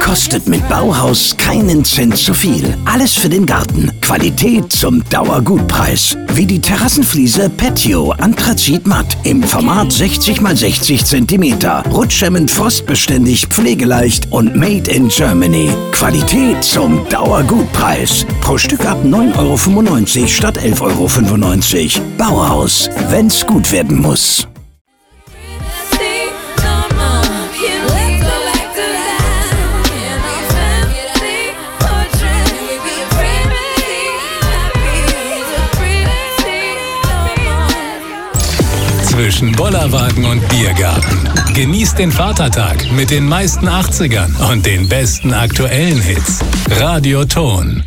kostet mit Bauhaus keinen Cent zu viel. Alles für den Garten. Qualität zum Dauergutpreis. Wie die Terrassenfliese Patio Anthrazit Matt im Format 60 x 60 cm. Rutschhemmend, frostbeständig, pflegeleicht und made in Germany. Qualität zum Dauergutpreis. Pro Stück ab 9,95 € statt 11,95 €. Bauhaus, wenn's gut werden muss. Zwischen Bollerwagen und Biergarten. Genießt den Vatertag mit den meisten 80ern und den besten aktuellen Hits. Radio Ton.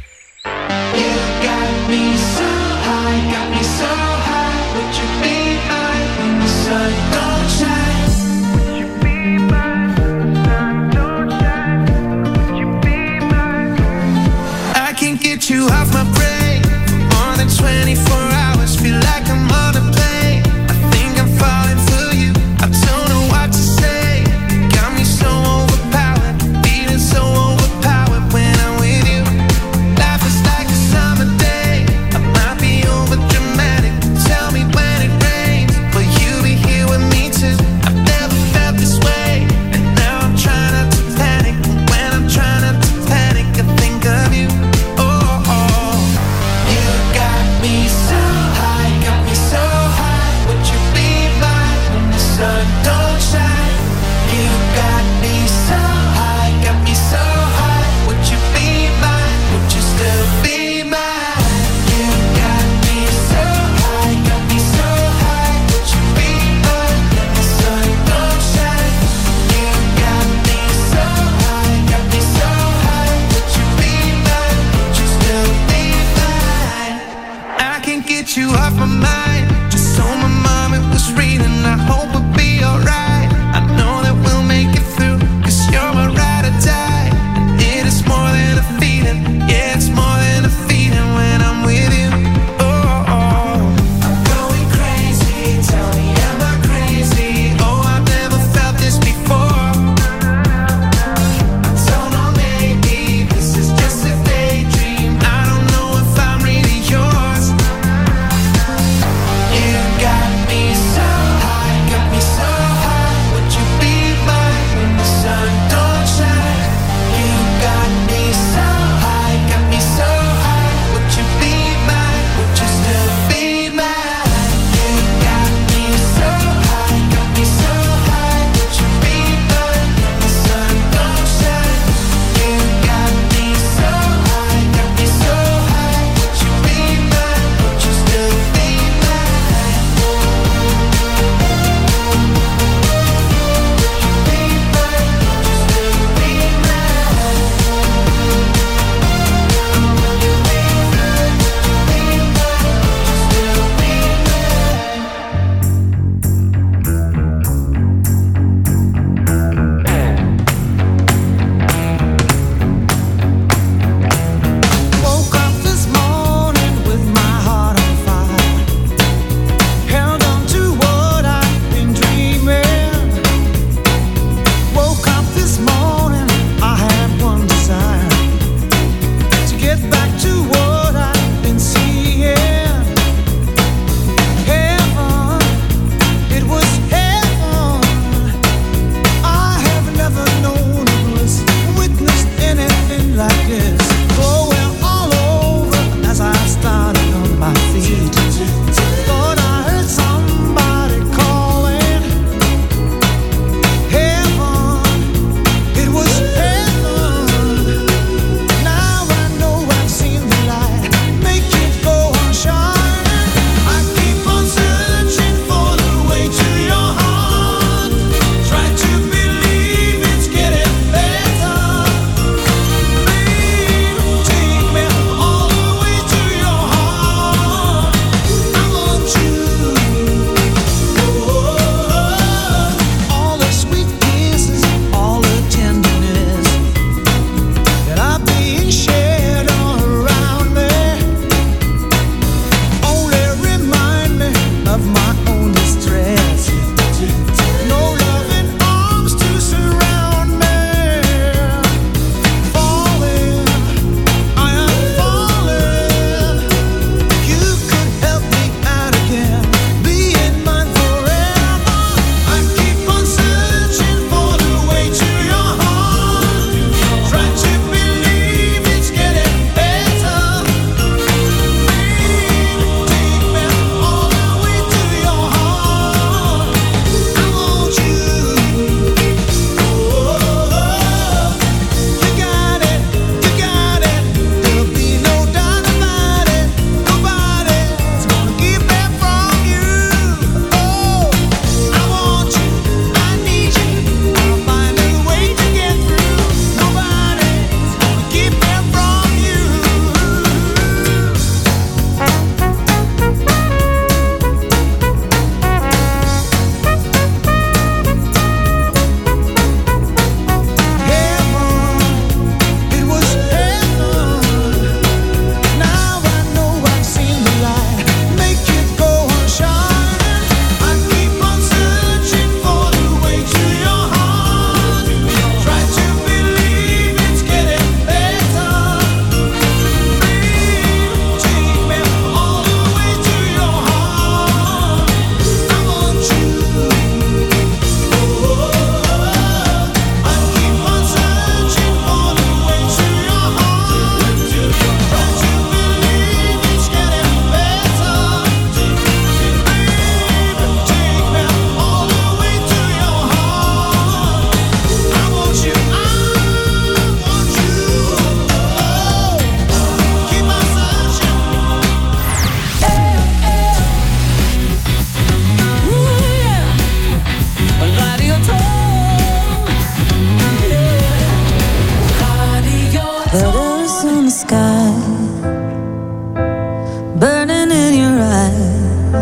I can't get you off my brain for more than 24 hours. Feel like I'm on a plane. I think I'm falling for you. I don't know what to say. Got me so overpowered, feeling so overpowered when I'm with you. Life is like a summer day. I might be over dramatic. Tell me when it rains, will you be here with me too? I've never felt this way, and now I'm trying not to panic. And when I'm trying not to panic, I think of you. Letters in the sky, burning in your eyes.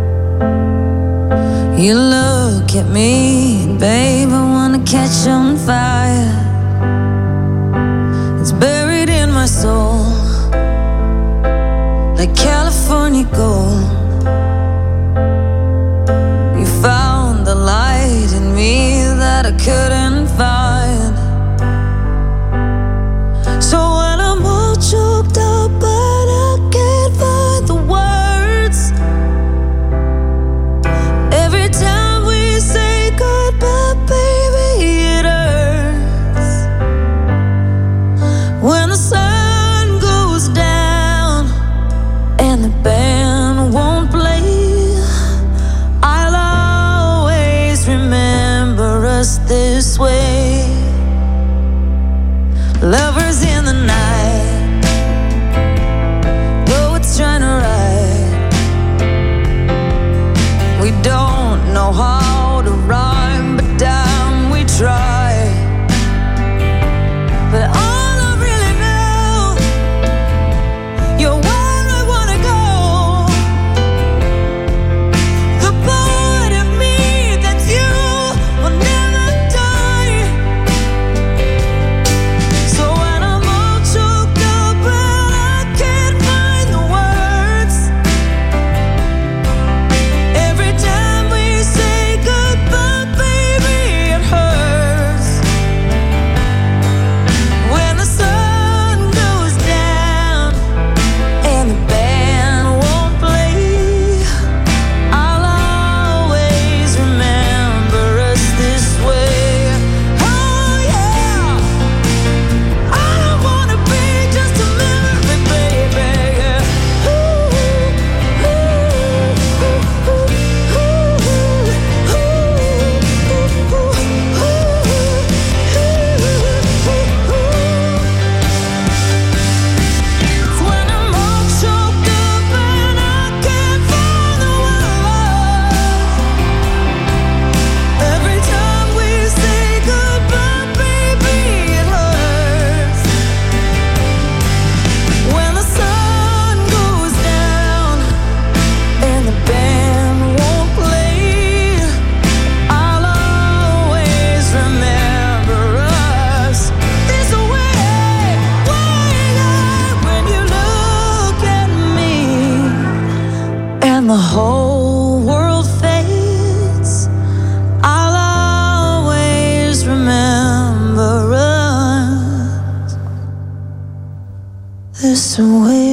You look at me, babe, I wanna catch on fire. It's buried in my soul, like California gold. You found the light in me that I couldn't find. So when I'm all choked up but I can't find the words, every time we say goodbye, baby, it hurts. When the sun goes down and the band won't play, I'll always remember us this way. Lovers in the night, though it's trying to ride. We don't know how to rhyme, but damn, we try. But all I really know, you're where I wanna go. The part of me that you will never die. So when I'm all choked up and I can't find the words, every time we say goodbye, baby, it hurts. When the sun goes down and the band won't play, I'll always remember us this way. Oh yeah, I don't wanna be just a memory, baby. Yeah. Ooh, ooh, ooh, ooh, when I'm all choked up and I can't find the words, every time we say goodbye, baby, it hurts. When the sun goes down and the band won't play, I'll always remember us this way. When you look at me and the whole world fades, I'll always remember us this way.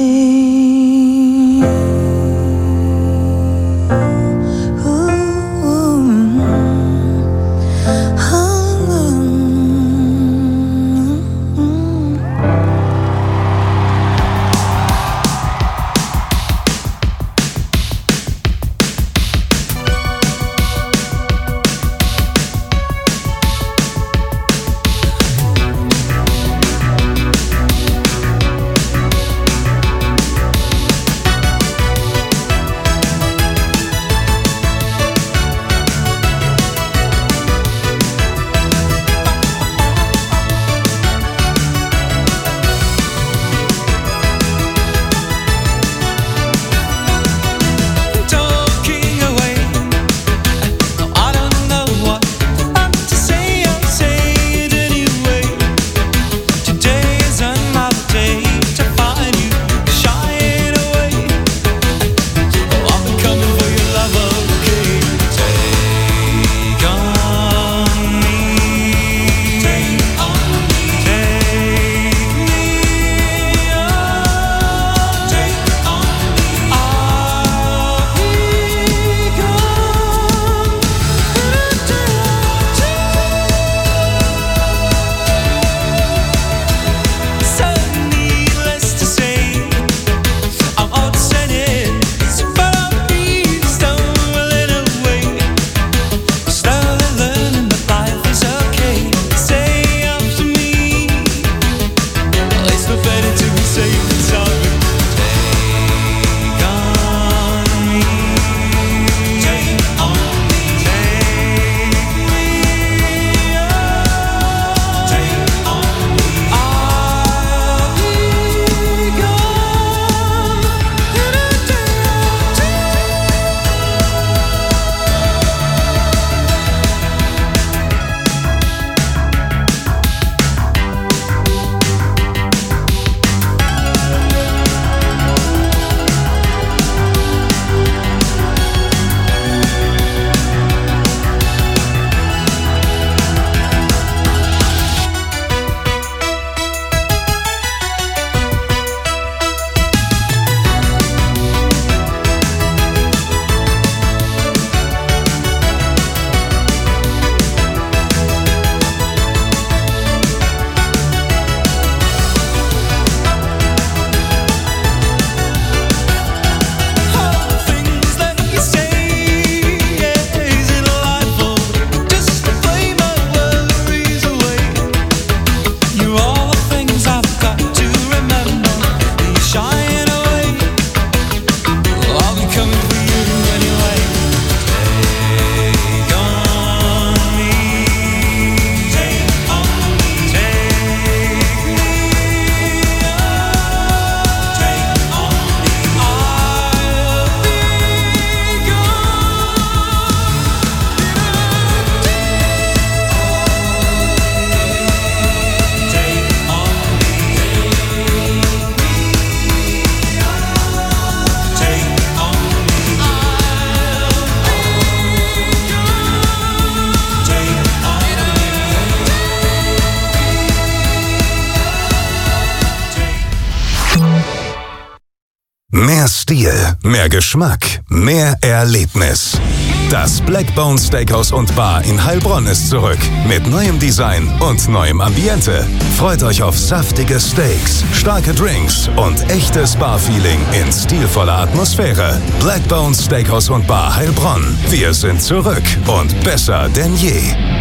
Mehr Stil, mehr Geschmack, mehr Erlebnis. Das Blackbone Steakhouse und Bar in Heilbronn ist zurück. Mit neuem Design und neuem Ambiente. Freut euch auf saftige Steaks, starke Drinks und echtes Bar-Feeling in stilvoller Atmosphäre. Blackbone Steakhouse und Bar Heilbronn. Wir sind zurück und besser denn je.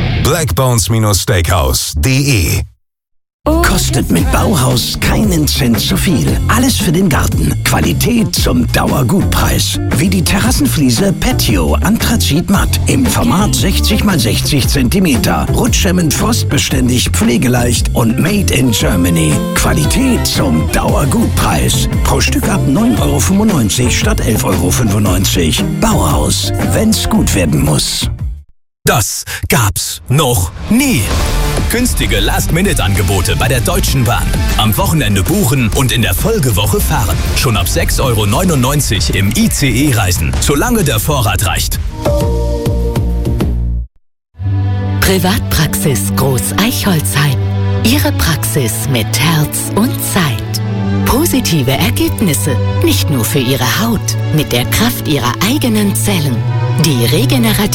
Blackbones-Steakhouse.de. Kostet mit Bauhaus keinen Cent zu viel. Alles für den Garten. Qualität zum Dauergutpreis. Wie die Terrassenfliese Patio Anthrazit Matt im Format 60 x 60 cm. Rutschhemmend, frostbeständig, pflegeleicht und made in Germany. Qualität zum Dauergutpreis. Pro Stück ab 9,95 € statt 11,95 €. Bauhaus, wenn's gut werden muss. Das gab's noch nie. Günstige Last-Minute-Angebote bei der Deutschen Bahn. Am Wochenende buchen und in der Folgewoche fahren. Schon ab 6,99 € im ICE reisen, solange der Vorrat reicht. Privatpraxis Groß-Eichholzheim. Ihre Praxis mit Herz und Zeit. Positive Ergebnisse, nicht nur für Ihre Haut, mit der Kraft Ihrer eigenen Zellen. Die regenerative